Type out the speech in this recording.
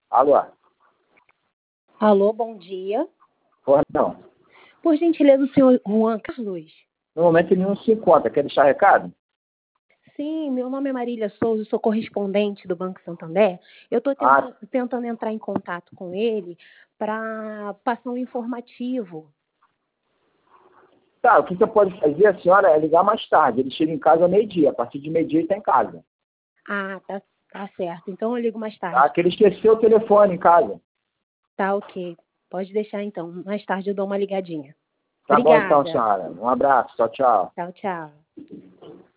Alô? Alô, bom dia. Porra, não. Por gentileza, o senhor Juan Carlos? No momento ele não se encontra. Quer deixar recado? Sim, meu nome é Marília Souza, sou correspondente do Banco Santander. Eu estou tentando entrar em contato com ele para passar um informativo. Tá, o que você pode fazer, a senhora, é ligar mais tarde. Ele chega em casa ao meio-dia. A partir de meio-dia ele está em casa. Ah, tá certo. Então eu ligo mais tarde. Tá? Que ele esqueceu o telefone em casa. Tá, ok. Pode deixar então. Mais tarde eu dou uma ligadinha. Tá bom então, Obrigada. senhora. Um abraço. Tchau, tchau. Tchau, tchau.